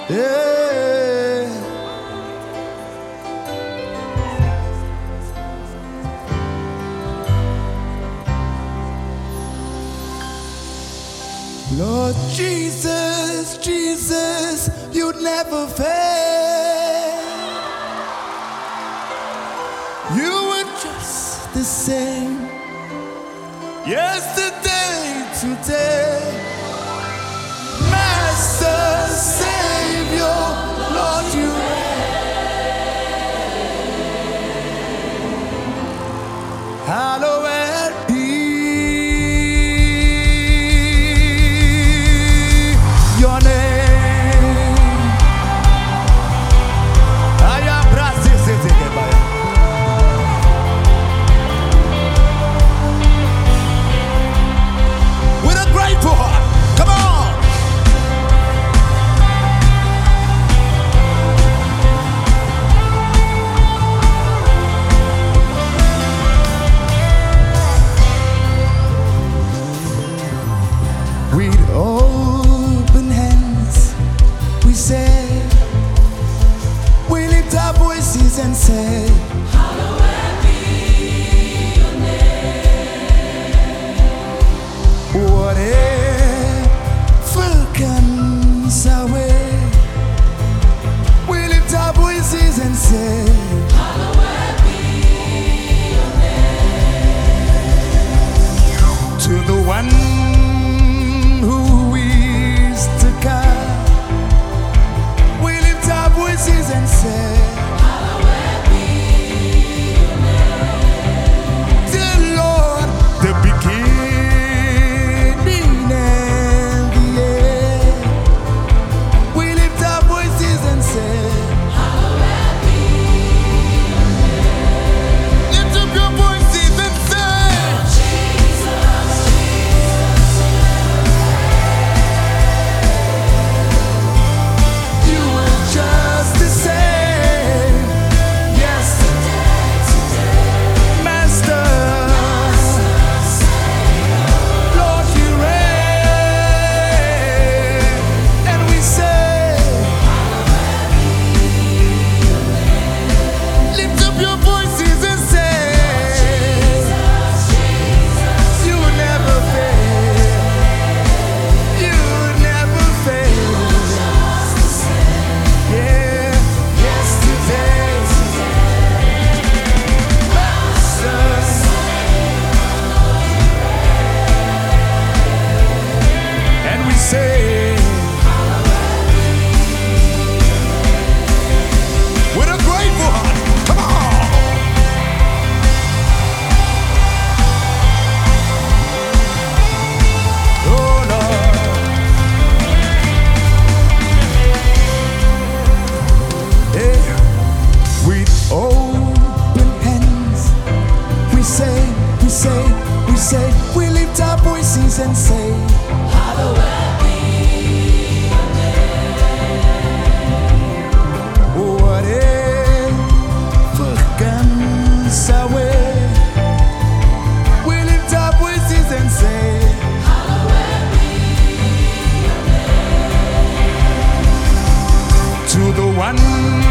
Yeah. Lord Jesus, Jesus, you'd never fail. You were just the same yesterday, today. Master, Savior, Lord, you reign. Hallowed be your name. With a grateful heart, come on. With open hands, we say, we lift our voices and say, Hallowed be your name. Whatever comes our way, we lift our voices and say, Hallowed be your name. to the one who is to come, we lift our voices and say, Hallowed be your name. dear Lord, the beginning and the end, we lift our voices and say, Hallowed be your name. lift up your voices and say, Jesus, Jesus, you are just the same, yesterday, Master, Lord, you reign, and we say, lift up your voices and say, you will never fail, you will never fail, yeah, yesterday, Master, and we say, with a grateful heart, come on. Oh Lord, hey, with open hands, we say, we lift our voices and say, Hallowed be your name. whatever comes our way, we lift our voices and say, Hallowed be your name. to the one